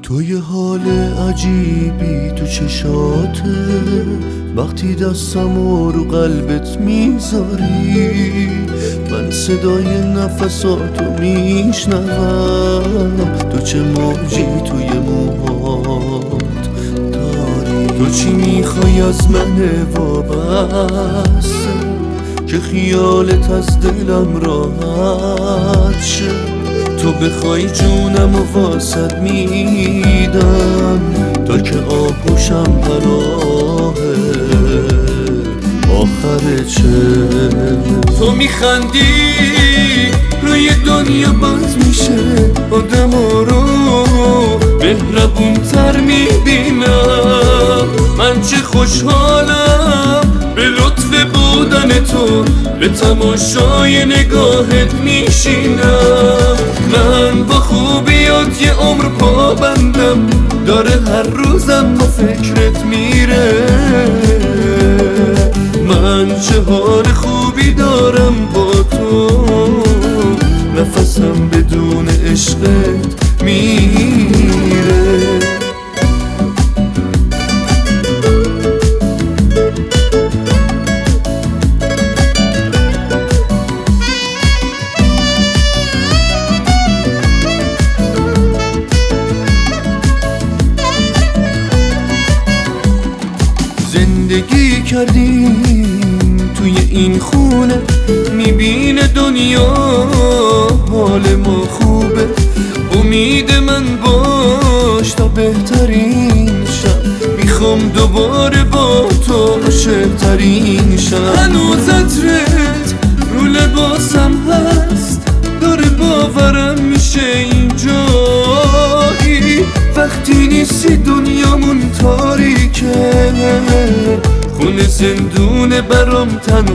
تو یه حال عجیبی تو چشاته، وقتی دستم رو قلبت میذاری من صدای نفساتو میشنوم. تو چه موجی توی موهات داری، تو چی میخوای از من وابسته که خیالت از دلم راحت شه. تو بخوای جونم و واسد میدم تا که آغوشم پناهه آخر چه. تو میخندی روی دنیا باز میشه آدم رو مهربون تر میبینم. من چه خوشحالم به لطف بودن تو، به تماشای نگاهت میشینم. من با خوبیات یه عمر پابندم، داره هر روزم با فکرت میره. من چه حال خوبی دارم با تو، نفسم بدون عشقت میره. زندگی کردیم توی این خونه، میبینه دنیا حال ما خوبه. امید من باش تا بهترین شب، میخوام دوباره با تو عاشق‌ترین شب. هنوز عطرت رو لباسم هست، داره باورم میشه اینجایی. وقتی نیستی دنیامون تاریکه، خونه زندونه برام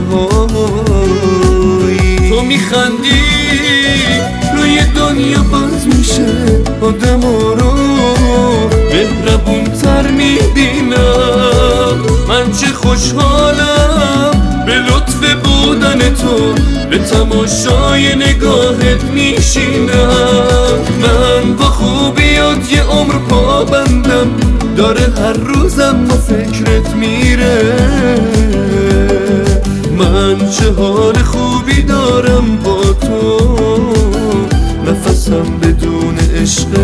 تنهایی. تو میخندی روی دنیا باز میشه آدم رو مهربون تر میبینم. من چه خوشحالم به لطف بودن تو، به تماشای نگاهت میشینم. من با خوبیات یه عمر پابندم، داره هر روزم با فکرت میره. من چه حال خوبی دارم با تو، نفسم بدون عشق